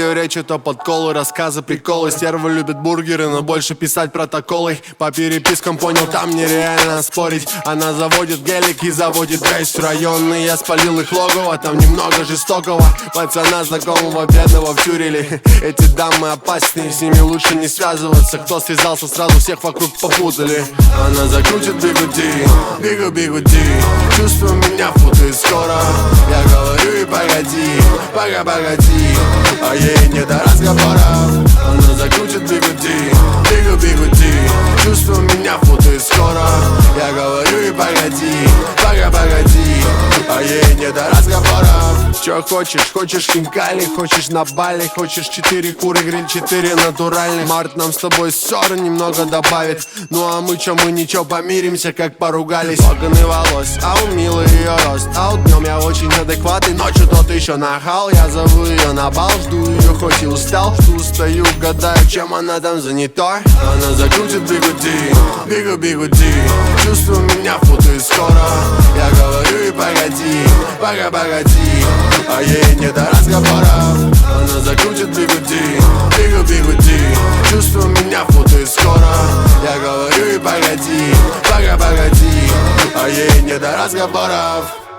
ее речь это подколы, рассказы, приколы. Стерва любит бургеры, но больше писать протоколы. По перепискам понял, там нереально спорить. Она заводит гелик и заводит весь район. И я спалил их логово, там немного жестокого. Пацана знакомого бедного втюрили. Эти дамы опасные, с ними лучше не связываться. Кто связался, сразу всех вокруг попутали. Она закрутит бигуди, бигу-бигуди. Чувствую, меня путает скоро. Я говорю и погоди, погоди. А ей не до разговоров. Она закрутит бигуди, бигу-бигуди. Чувствую, меня путает скоро. Я говорю и погоди, погоди. А ей не до разговоров. Чё хочешь? Хочешь хинкали, хочешь на Бали. Хочешь 4 куры, гриль 4 натуральных. Март нам с тобой ссоры немного добавит. Ну а мы чё, мы ничего, помиримся, как поругались. Локоны волос, а у Милы ее рост. А у днем я очень адекватный, ночью тот еще нахал. Я зову ее на бал, жду ее хоть и устал. Жду, стою, гадаю, чем она там занята. Она закрутит бигуди, бигу-бигуди. Чувствую, меня путает скоро. Я говорю и погоди, погоди. А ей не до разговоров. Она закрутит бигуди, бигу-бигуди. Чувствую, меня путает скоро. Я говорю и погоди, погоди. А ей не до разговоров.